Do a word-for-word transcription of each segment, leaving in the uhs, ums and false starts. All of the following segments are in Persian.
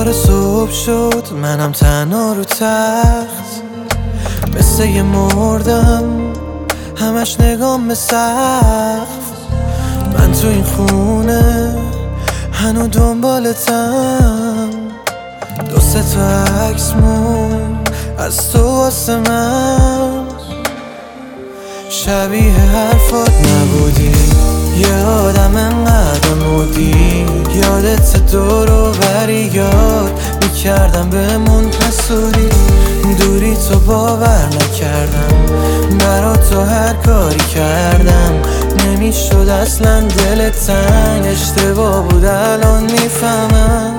دوباره صبح شد، منم تنها رو تخت مثل یه مردم، همش نگام به سقف. من تو این خونه هنو دنبالتم، دو سه تا عکس مون از تو واسه من. شبیه حرفات نبودی، یه آدم انقدر مودی، یادت دور و بری یاد میکردم بهمون حسودی. دوری تو باور نکردم، برا تو هر کاری کردم نمیشد اصلا دلت تنگ. اشتباه بود الان میفهمم،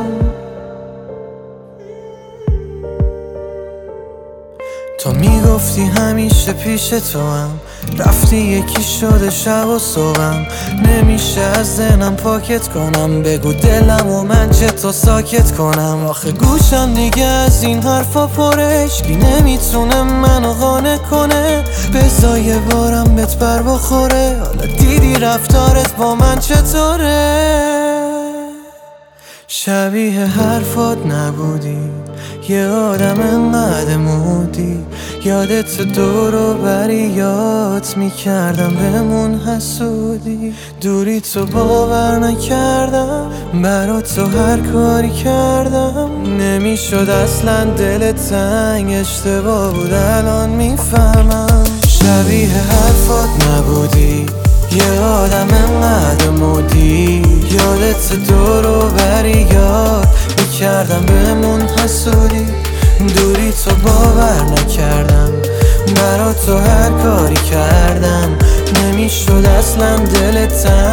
تو میگفتی همیشه پیش تو هم، رفتی یکی شده شب و صبحم. نمیشه از ذهنم پاکت کنم، بگو دلم و من چه تو ساکت کنم. آخه گوشم دیگه از این حرفا پرشکی نمیتونه منو قانع کنه. بذار یه بارم بهت بر بخوره، حالا دیدی رفتارت با من چطوره. شبیه حرفات نبودی، یه آدم انقدر مودی، یادت دور و بری یاد میکردم بهمون حسودی. دوری تو باور نکردم، برا تو هر کاری کردم نمیشد اصلا دلت تنگ. اشتباه بود الان میفهمم. شبیه حرفات نبودی، یه آدم انقدر مودی، یادت دور و بری یاد میکردم بهمون حسودی. دوری تو باور نکردم، برا تو هر کاری کردم نمیشد اصلا دلت تنگ.